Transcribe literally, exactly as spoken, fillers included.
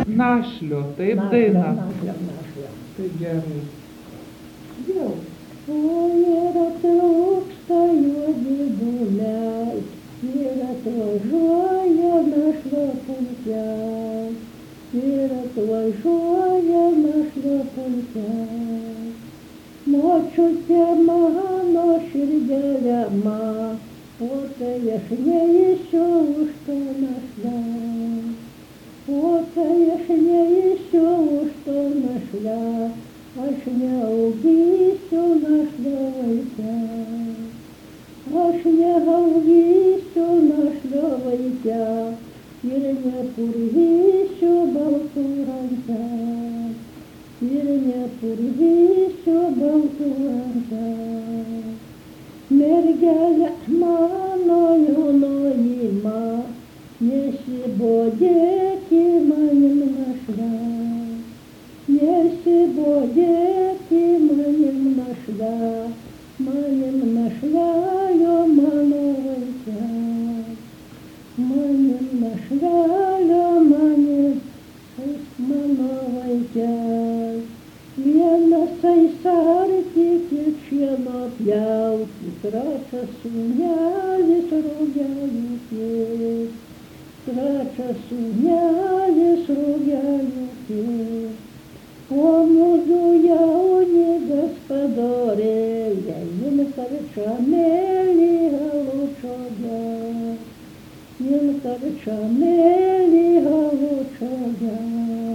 Našlio, taip Našlio, daina. našlio, našlio. Tai gerai. Jau. O yra trūksta juodi buliai, ir atvažiuoja našlio pulkelis, ir atvažiuoja našlio pulkelis. Močiutė mano širdelė man, o tai aš neįsiu už to našlę. O tai aš neįsiu už to našlę, aš neaugysiu našlio vaikę. Aš neaugysiu našlio vaikę ir nepurvysiu baltų ranką. Ir nepurvysiu baltų ranką. Mergelė mano jaunoji man, nesibodėki manim našle. Nesibodėki manim našle, manim našle, jo mano vaikė. Manim našle, jo manim, mano vaikė. Vienas aisarti, kiek šieno pjauti, trečias sūnelis rugeliukės. Trečias sūnelis rugeliukės. O mūsų jauni gaspadorė, jin karčia mėly halučioje. Jin karčia mėly halučioje.